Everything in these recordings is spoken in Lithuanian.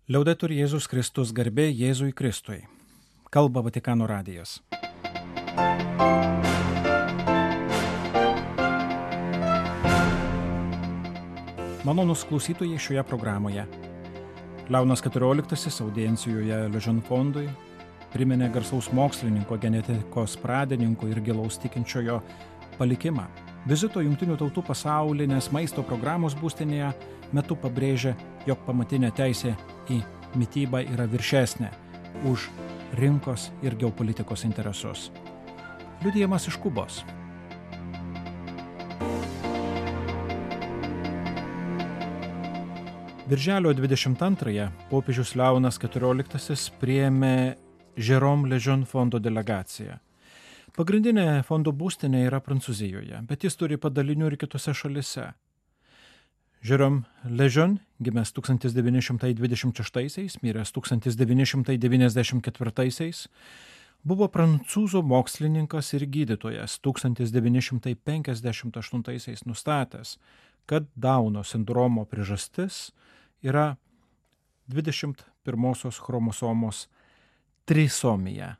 Liaudetur Jėzus Kristus, garbė Jėzui Kristui. Kalba Vatikano radijas. Malonūs klausytojai šioje programoje. Leonas XIV audiencijoje Lejeune fondui priminė garsaus mokslininko, genetikos pradininko ir gilaus tikinčiojo palikimą. Vizito Jungtinių tautų pasaulinės maisto programos būstinėje metu pabrėžė, jog pamatinė teisė į mitybą yra viršesnė už rinkos ir geopolitikos interesus. Liudijimas iš Kubos. Birželio 22-ąją popiežius Leonas XIV priėmė Jérôme Lejeune fondo delegaciją. Pagrindinė fondo būstinė yra Prancūzijoje, bet jis turi padalinių ir kitose šalise. Jérôme Lejeune, gimęs 1926, miręs 1994, buvo prancūzų mokslininkas ir gydytojas 1958 nustatęs, kad Dauno sindromo priežastis yra 21 chromosomos trisomija.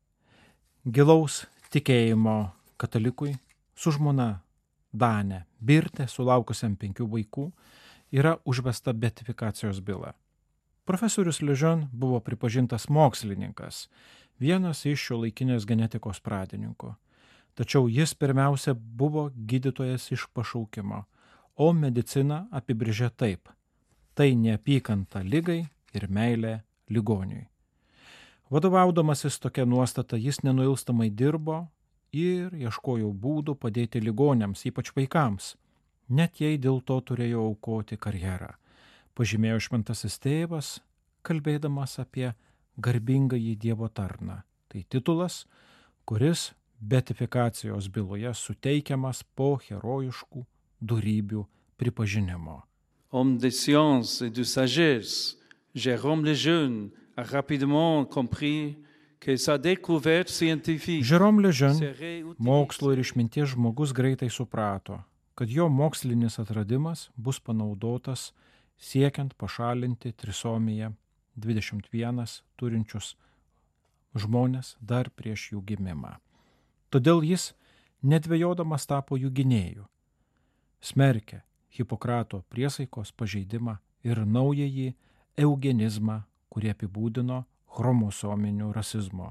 Gilaus tikėjimo katalikui su žmona Dane Birte, sulaukusiam 5 vaikų, yra užvesta beatifikacijos byla. Profesorius Lejeune buvo pripažintas mokslininkas, vienas iš šiuolaikinės genetikos pradininkų. Tačiau jis pirmiausia buvo gydytojas iš pašaukimo, o mediciną apibrėžė taip: tai neapykanta ligai ir meilė ligoniui. Vadovaudamasis tokia nuostata, jis nenuilstamai dirbo ir ieškojo būdų padėti ligoniams, ypač vaikams, net jei dėl to turėjo aukoti karjerą, pažymėjo šventasis tėvas, kalbėdamas apie garbingąjį Dievo tarną. Tai titulas, kuris beatifikacijos byloje suteikiamas po herojiškų dorybių pripažinimo. Homme de science et de sagesse, Jérôme Lejeune a rapidement compris que sa découverte scientifique. Jérôme Lejeune, mokslo ir išminties žmogus, greitai suprato, kad jo mokslinis atradimas bus panaudotas siekiant pašalinti trisomiją 21 turinčius žmonės dar prieš jų gimimą. Todėl jis, nedvejodamas, tapo jų gynėju, smerkė Hipokrato priesaikos pažeidimą ir naująjį eugenizmą, kurį apibūdino chromosominiu rasizmu.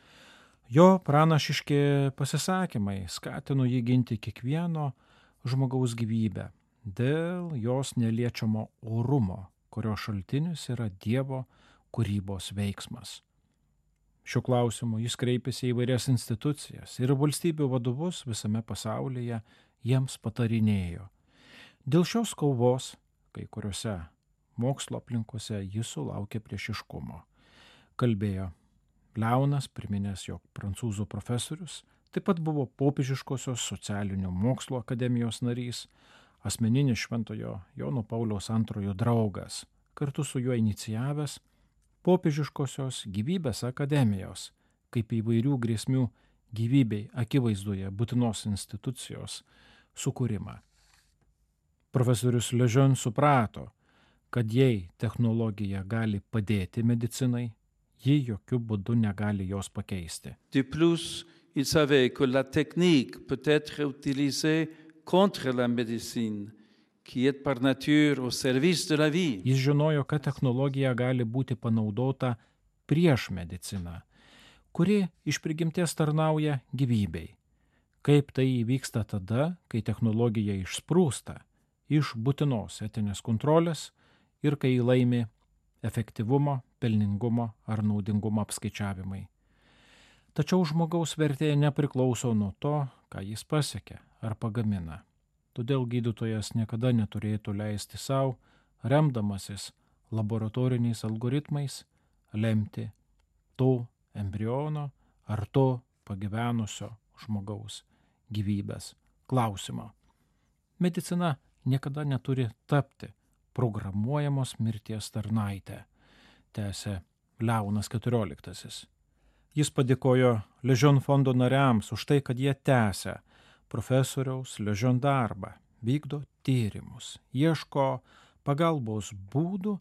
Jo pranašiški pasisakymai skatino jį ginti kiekvieno žmogaus gyvybę dėl jos neliečiamo orumo, kurio šaltinis yra Dievo kūrybos veiksmas. Šiuo klausimu jis kreipėsi į įvairias institucijas ir valstybių vadovus visame pasaulyje, jiems patarinėjo. Dėl šios kovos kai kuriuose mokslo aplinkose jis sulaukė priešiškumo. Kalbėjo Leonas, priminęs, jog prancūzų profesorius, taip pat buvo popiežiškosios socialinio mokslo akademijos narys, asmeninis šventojo Jono Pauliaus II draugas, kartu su juo inicijavęs popiežiškosios gyvybės akademijos, kaip įvairių grėsmių gyvybei akivaizdoje būtinos institucijos sukūrimą. Profesorius Lejeune suprato, kad jei technologija gali padėti medicinai, ji jokių būdų negali jos pakeisti. De plus, il savait que la technique peut être utilisée contre la médecine, qui est par nature au service de la vie. Jis žinojo, kad technologija gali būti panaudota prieš mediciną, kuri iš prigimties tarnauja gyvybei. Kaip tai įvyksta tada, kai technologija išsprūsta iš būtinos etinės kontrolės ir kai laimi efektyvumo, pelningumo ar naudingumo apskaičiavimai. Tačiau žmogaus vertė nepriklauso nuo to, ką jis pasiekia ar pagamina. Todėl gydytojas niekada neturėtų leisti savo, remdamasis laboratoriniais algoritmais, lemti to embriono ar to pagyvenusio žmogaus gyvybės klausimo. Medicina niekada neturi tapti programuojamos mirties tarnaitė, tęsė Leonas XIV. Jis padėkojo Lejeune fondo nariams už tai, kad jie tęsia profesoriaus Lejeune darbą, vykdo tyrimus, ieško pagalbos būdų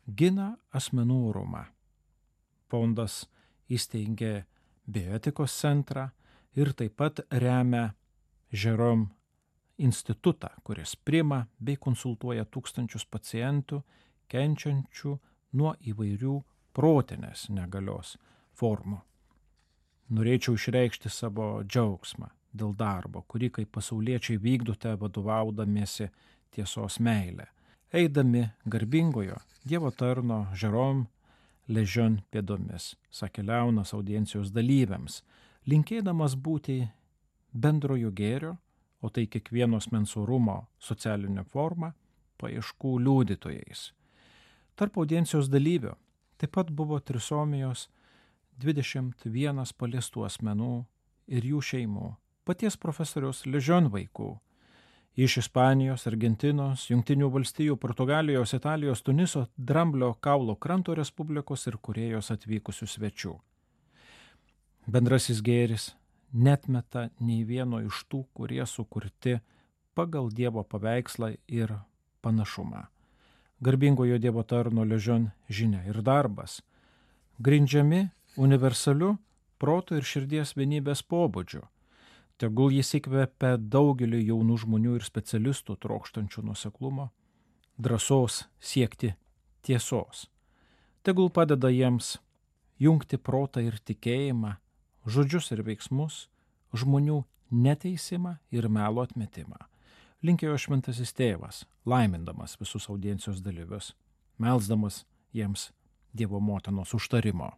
gina asmenų orumą. Fondas įsteigė bioetikos centrą ir taip pat remia Jerome institutą, kuris priima bei konsultuoja tūkstančius pacientų kenčiančių nuo įvairių protinės negalios formų. Norėčiau išreikšti savo džiaugsmą dėl darbo, kurį kaip pasauliečiai vykdote vadovaudamiesi tiesos meilę, eidami garbingojo Dievo tarno Jerome Lejeune pėdomis, sakė Leonas audiencijos dalyviams, linkėdamas būti bendrojo gėrio, o tai kiekvieno asmens orumo socialinė forma, paieškų liudytojais. Tarp audiencijos dalyvių taip pat buvo trisomijos 21 paliestų asmenų ir jų šeimų, paties profesoriaus Lejeune vaikų, iš Ispanijos, Argentinos, Jungtinių valstijų, Portugalijos, Italijos, Tuniso, Dramblio kaulo kranto respublikos ir Korėjos atvykusių svečių. Bendrasis gėris netmeta nei vieno iš tų, kurie sukurti pagal Dievo paveikslą ir panašumą. Garbingojo Dievo tarno Lejeune žinia ir darbas, grindžiami universaliu proto ir širdies vienybės pobūdžiu. Tegul jis įkvepia daugelį jaunų žmonių ir specialistų trokštančių nuoseklumo, drąsos siekti tiesos. Tegul padeda jiems jungti protą ir tikėjimą, žodžius ir veiksmus, žmonių neteisimą ir melo atmetimą. Linkėjo šventasis tėvas, laimindamas visus audiencijos dalyvius, melsdamas jiems Dievo motinos užtarimo.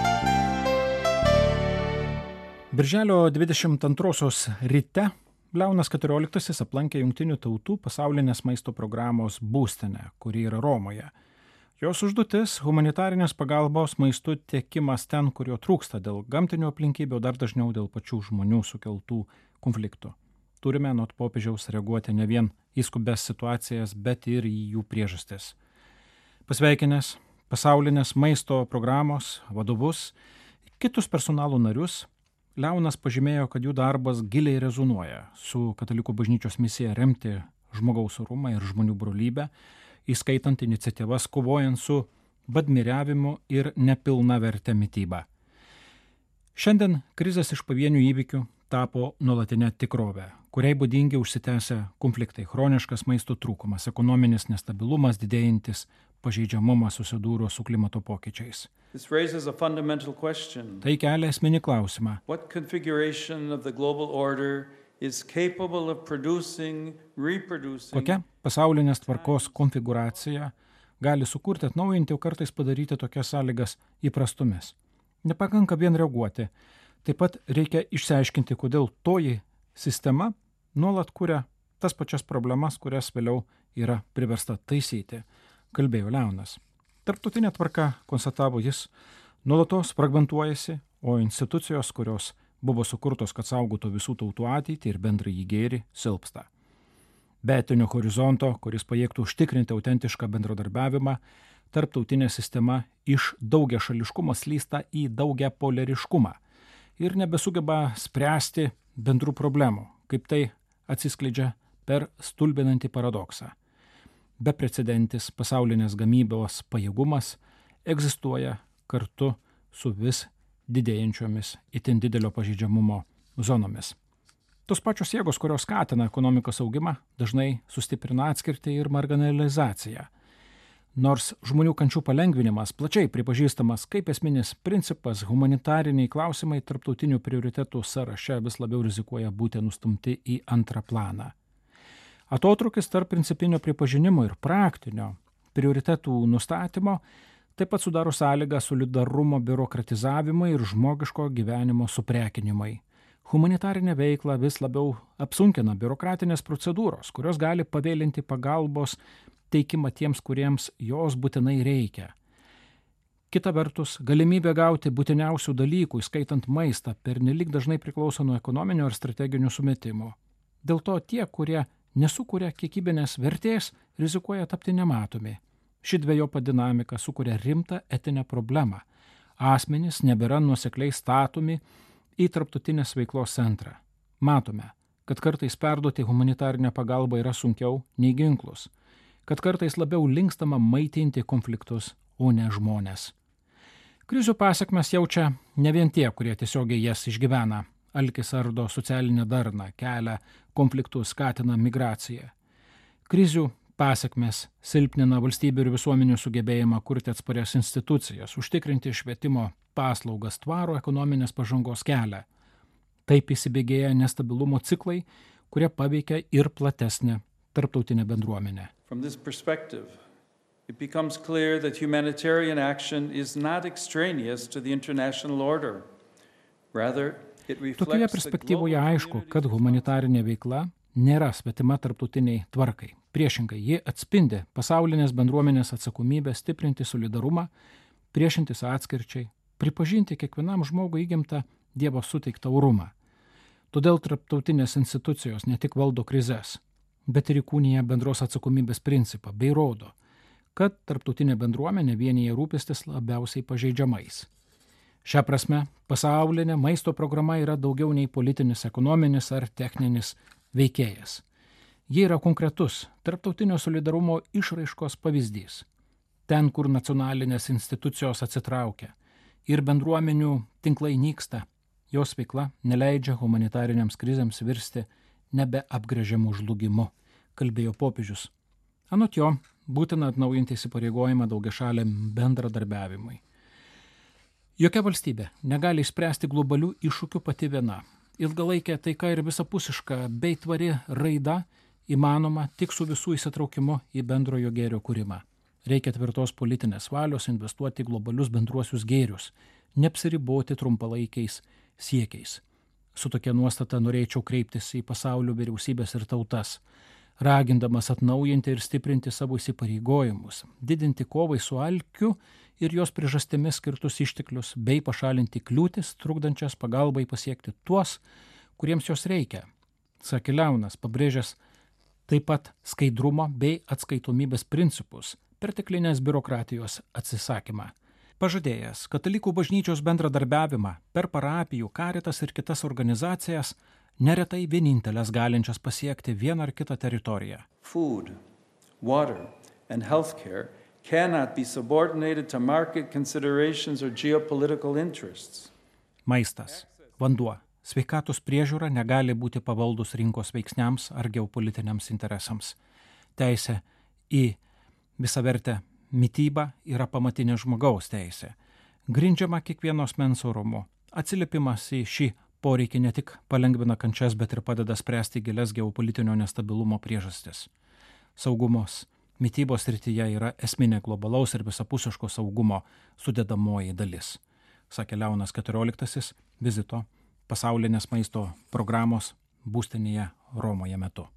Birželio 22 ryte Leonas XIV aplankė Jungtinių tautų pasaulinės maisto programos būstinę, kuri yra Romoje. Jos užduotis – humanitarinės pagalbos maistu tiekimas ten, kur jo trūksta dėl gamtinių aplinkybių, dar dažniau dėl pačių žmonių sukeltų konfliktų. Turime anot popiežiaus reaguoti ne vien į skubes situacijas, bet ir į jų priežastis. Pasveikinęs pasaulinės maisto programos vadovus, kitus personalo narius, Leonas pažymėjo, kad jų darbas giliai rezonuoja su Katalikų bažnyčios misija remti žmogaus orumą ir žmonių brolybę, įskaitant iniciatyvas kovojant su badmiriavimu ir nepilnavertę mitybą. Šiandien krizės iš pavienių įvykių tapo nuolatinė tikrovė, kuriai būdingi užsitęsę konfliktai, chroniškas maisto trūkumas, ekonominis nestabilumas, didėjantis pažeidžiamumas susidūrus su klimato pokyčiais. Tai kelia esminį klausimą. Kokia pasaulinės tvarkos konfiguracija gali sukurti, atnaujinti, o kartais padaryti tokias sąlygas įprastomis? Nepakanka vien reaguoti. Taip pat reikia išsiaiškinti, kodėl toji sistema nuolat kuria tas pačias problemas, kurias vėliau yra priversta taisyti, kalbėjo Leonas. Tarptautinė tvarka, konstatavo jis, nuolatos fragmentuojasi, o institucijos, kurios buvo sukurtos, kad saugotų visų tautų ateitį ir bendrąjį gėrį, silpsta. Be etinio horizonto, kuris pajėgtų užtikrinti autentišką bendradarbiavimą, tarptautinė sistema iš daugiašališkumo slysta į daugiapoleriškumą ir nebesugeba spręsti bendrų problemų, kaip tai atsiskleidžia per stulbinantį paradoksą. Beprecedentis pasaulinės gamybos pajėgumas egzistuoja kartu su vis didėjančiomis itin didelio pažeidžiamumo zonomis. Tos pačios jėgos, kurios skatina ekonomikos augimą, dažnai sustiprina atskirtį ir marginalizaciją. Nors žmonių kančių palengvinimas plačiai pripažįstamas kaip esminis principas, humanitariniai klausimai tarptautinių prioritetų sąraše vis labiau rizikuoja būti nustumti į antrą planą. Atotrūkis tarp principinio pripažinimo ir praktinio prioritetų nustatymo taip pat sudaro sąlygą solidarumo biurokratizavimui ir žmogiško gyvenimo suprekinimui. Humanitarinę veiklą vis labiau apsunkina biurokratinės procedūros, kurios gali pavėlinti pagalbos teikimą tiems, kuriems jos būtinai reikia. Kita vertus, galimybė gauti būtiniausių dalykų, įskaitant maistą, pernelyg dažnai priklauso nuo ekonominio ir strateginių sumetimų. Dėl to tie, kurie nesukuria kiekybinės vertės, rizikuoja tapti nematomi. Ši dvejopa dinamika sukuria rimtą etinę problemą. Asmenys nebėra nuosekliai statomi į tarptautinės veiklos centrą. Matome, kad kartais perduoti humanitarinę pagalbą yra sunkiau nei ginklus. kad kartais labiau linkstama maitinti konfliktus, o ne žmonės. Krizių pasekmes jaučia ne vien tie, kurie tiesiogiai jas išgyvena. Alkis ardo socialinę darną, kelia konfliktus, skatina migraciją. Krizių pasekmes silpnina valstybių ir visuomenių sugebėjimą kurti atsparias institucijas, užtikrinti švietimo paslaugas, tvarų ekonominės pažangos kelią. Taip įsibėgėja nestabilumo ciklai, kurie paveikia ir platesnę tarptautinę bendruomenę. From this perspective, it becomes clear that humanitarian action is not extraneous to the international order. Rather, it reflects Tokioje perspektyvoje aišku, kad humanitarinė veikla nėra svetima tarptautiniai tvarkai. Priešingai, ji atspindi pasaulinės bendruomenės atsakomybę stiprinti solidarumą, priešintis atskirčiai, pripažinti kiekvienam žmogui įgimtą Dievo suteiktą orumą. Todėl tarptautinės institucijos ne tik valdo krizes, bet ir įkūnija bendros atsakomybės principą bei rodo, kad tarptautinė bendruomenė vienyje rūpestis labiausiai pažeidžiamais. Šią prasme, pasaulinė maisto programa yra daugiau nei politinis, ekonominis ar techninis veikėjas. Ji yra konkretus tarptautinio solidarumo išraiškos pavyzdys. Ten, kur nacionalinės institucijos atsitraukia ir bendruomenių tinklai nyksta, jos veikla neleidžia humanitariniams krizėms virsti nebeapgręžiamų žlugimu, kalbėjo popiežius. Anot jo, būtina atnaujinti įsipareigojimą daugiašaliam bendradarbiavimui. Jokia valstybė negali išspręsti globalių iššūkių pati viena. Ilgalaikė taika ir visapusiška bei tvari raida įmanoma tik su visų įsitraukimu į bendrojo gėrio kūrimą. Reikia tvirtos politinės valios investuoti į globalius bendruosius gėrius, neapsiriboti trumpalaikiais siekiais. Su tokia nuostata norėčiau kreiptis į pasaulio vyriausybės ir tautas, ragindamas atnaujinti ir stiprinti savo įsipareigojimus, didinti kovai su alkiu ir jos priežastimis skirtus išteklius, bei pašalinti kliūtis, trukdančias pagalbai pasiekti tuos, kuriems jos reikia. Sakė Leonas, pabrėžęs taip pat skaidrumo bei atskaitomybės principus, perteklinės biurokratijos atsisakymą. Pažadėjęs katalikų bažnyčios bendradarbiavimą per parapijų, karitas ir kitas organizacijas, neretai vienintelės galinčias pasiekti vieną ar kitą teritoriją. Food, water, and healthcare cannot be subordinated to market considerations or geopolitical interests. Maistas, vanduo, sveikatos priežiūra negali būti pavaldus rinkos veiksniams ar geopolitiniams interesams. Teisė į visavertę mitybą yra pamatinė žmogaus teisė, grindžiama kiekvieno asmens orumu. Atsiliepimas į šį poreikį ne tik palengvina kančias, bet ir padeda spręsti gilias geopolitinio nestabilumo priežastis. Saugumos mitybos srityje yra esminė globalaus ir visapusiško saugumo sudedamoji dalis, sakė Leonas XIV vizito pasaulinės maisto programos būstinėje Romoje metu.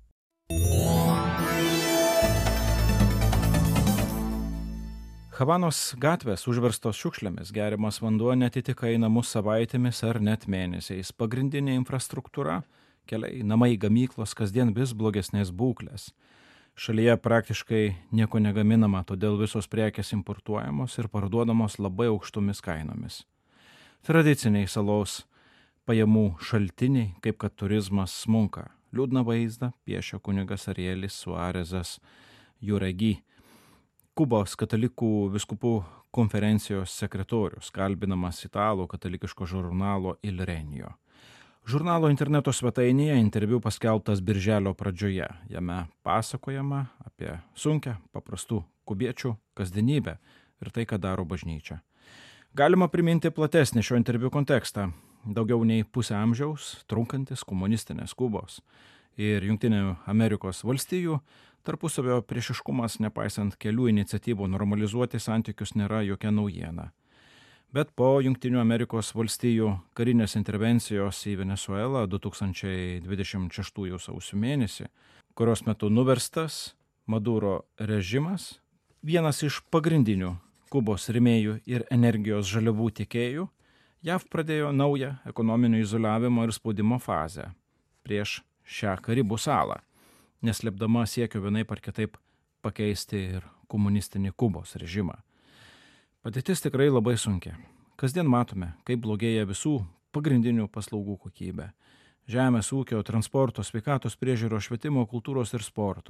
Havanos gatvės užverstos šiukšlėmis, geriamas vanduo neatitika einamus savaitėmis ar net mėnesiais. Pagrindinė infrastruktūra, keliai, namai, gamyklos kasdien vis blogesnės būklės. Šalyje praktiškai nieko negaminama, todėl visos prekės importuojamos ir parduodamos labai aukštomis kainomis. Tradiciniai salos pajamų šaltiniai, kaip kad turizmas, smunka. Liūdną vaizdą piešia kunigas Arielis Suarezas Juregi, Kubos katalikų vyskupų konferencijos sekretorius, kalbinamas italų katalikiško žurnalo Il Regno. Žurnalo interneto svetainėje interviu paskelbtas birželio pradžioje. Jame pasakojama apie sunkią, paprastų kubiečių kasdienybę ir tai, ką daro bažnyčia. Galima priminti platesnį šio interviu kontekstą. Daugiau nei pusę amžiaus trunkantis komunistinės Kubos ir Jungtinių Amerikos valstijų tarpusavio priešiškumas, nepaisant kelių iniciatyvų normalizuoti santykius, nėra jokia naujiena. Bet po Jungtinių Amerikos valstijų karinės intervencijos į Venezuelą 2026 sausio mėnesį, kurios metu nuverstas Maduro režimas, vienas iš pagrindinių Kubos rėmėjų ir energijos žaliavų tiekėjų, JAV pradėjo naują ekonominio izoliavimo ir spaudimo fazę prieš šią Karibų salą, neslėpdama siekio vienaip ar kitaip pakeisti ir komunistinį Kubos režimą. Padėtis tikrai labai sunkia. Kasdien matome, kaip blogėja visų pagrindinių paslaugų kokybė. Žemės ūkio, transporto, sveikatos priežiūros, švietimo, kultūros ir sporto.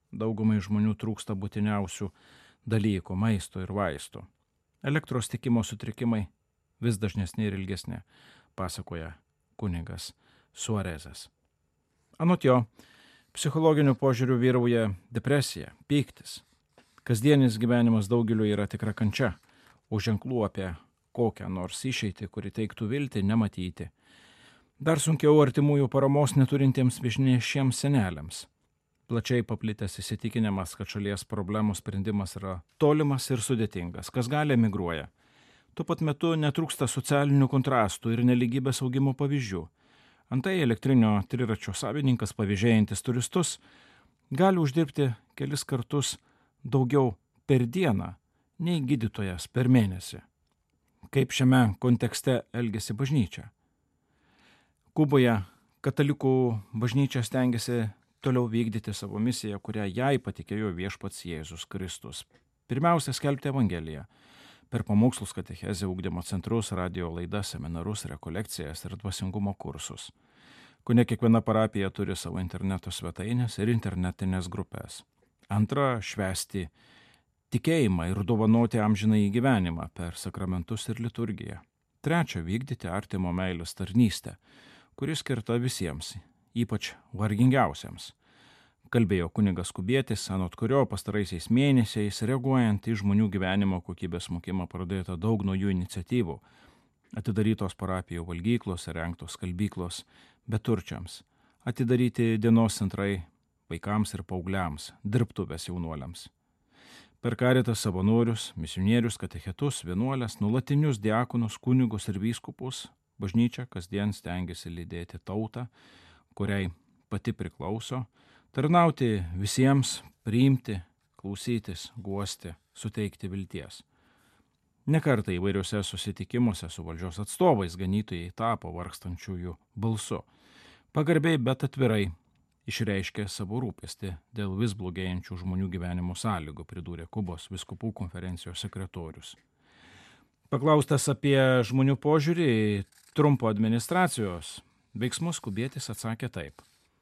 Daugumai žmonių trūksta būtiniausių dalykų, maisto ir vaistų. Elektros tiekimo sutrikimai vis dažnesni ir ilgesni, pasakoja kunigas Suarezas. Anot jo, psichologiniu požiūriu vyrauja depresija, pyktis. Kasdienis gyvenimas daugeliu yra tikra kančia, o ženklų apie kokią nors išeitį, kuri teiktų viltį, nematyti. Dar sunkiau artimųjų paramos neturintiems vienišiems seneliams. Plačiai paplitęs įsitikinimas, kad šalies problemų sprendimas yra tolimas ir sudėtingas, kas gali emigruoja. Tuo pat metu netrūksta socialinių kontrastų ir nelygybės augimo pavyzdžių. Antai elektrinio triračio savininkas, pavėžėjantis turistus, gali uždirbti kelis kartus daugiau per dieną nei gydytojas per mėnesį. Kaip šiame kontekste elgiasi bažnyčia? Kuboje katalikų bažnyčia stengiasi toliau vykdyti savo misiją, kurią jai patikėjo viešpats Jėzus Kristus. Pirmiausia, skelbti Evangeliją. Per pamokslus, katechezę, ugdymo centrus, radio laidas, seminarus, rekolekcijas ir dvasingumo kursus. Kone kiekviena parapija turi savo interneto svetainės ir internetinės grupės. Antra, švęsti tikėjimą ir dovanoti amžinąjį gyvenimą per sakramentus ir liturgiją. Trečia, vykdyti artimo meilės tarnystę, kuri skirta visiems, ypač vargingiausiems. Kalbėjo kunigas Kubietis, anot kurio pastaraisiais mėnesiais, reaguojant į žmonių gyvenimo kokybės mokymą, pradėta daug naujų iniciatyvų. Atidarytos parapijų valgyklos, rengtos skalbyklos beturčiams, atidaryti dienos centrai vaikams ir paaugliams, dirbtuvės jaunuoliams. Per Caritas savanorius, misionierius, katechetus, vienuolės, nuolatinius diakonus, kunigus ir vyskupus, bažnyčia kasdien stengiasi lydėti tautą, kuriai pati priklauso, tarnauti visiems, priimti, klausytis, guosti, suteikti vilties. Nekartą įvairiuose susitikimuose su valdžios atstovais ganytojai tapo vargstančiųjų balsu. Pagarbiai, bet atvirai išreiškė savo rūpestį dėl vis blogėjančių žmonių gyvenimo sąlygų, pridūrė Kubos vyskupų konferencijos sekretorius. Paklaustas apie žmonių požiūrį į Trumpo administracijos veiksmus, Kubietis atsakė taip.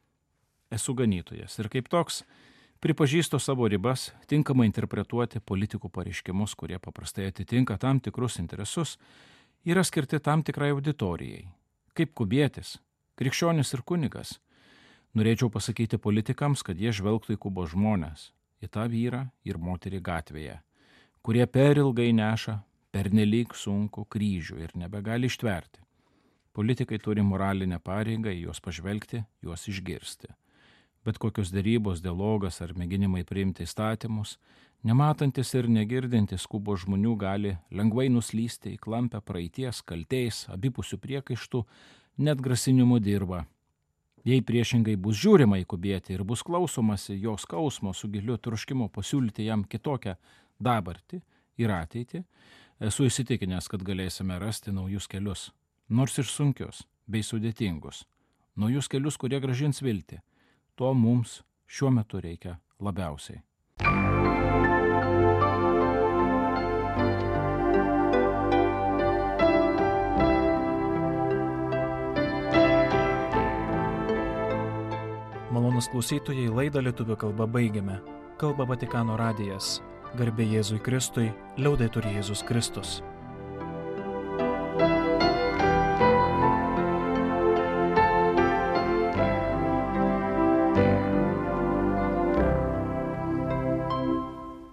Esu ganytojas ir kaip toks pripažįstu savo ribas, tinkamai interpretuoti politikų pareiškimus, kurie paprastai atitinka tam tikrus interesus, yra skirti tam tikrai auditorijai. Kaip Kubietis, krikščionis ir kunigas, norėčiau pasakyti politikams, kad jie žvelgtų į Kubos žmonės, į tą vyrą ir moterį gatvėje, kurie per ilgai neša pernelyg sunkų kryžių ir nebegali ištverti. Politikai turi moralinę pareigą į juos pažvelgti, juos išgirsti. Bet kokios dėrybos, dialogas ar mėginimai priimti įstatymus, nematantis ir negirdintis Kubos žmonių gali lengvai nuslysti į klampę praeities, kaltės, abipusių priekaištų, net grasinimų dirvą. Jei priešingai bus žiūrima į Kubietį ir bus klausomasi jo skausmo su giliu troškimu pasiūlyti jam kitokią dabartį ir ateitį, esu įsitikinęs, kad galėsime rasti naujus kelius, nors ir sunkius bei sudėtingus. Naujus kelius, kurie grąžins viltį. To mums šiuo metu reikia labiausiai. Malonūs klausytojai, laidą lietuvių kalba baigiame. Kalba Vatikano radijas. Garbė Jėzui Kristui, liaudetur Jėzus Kristus.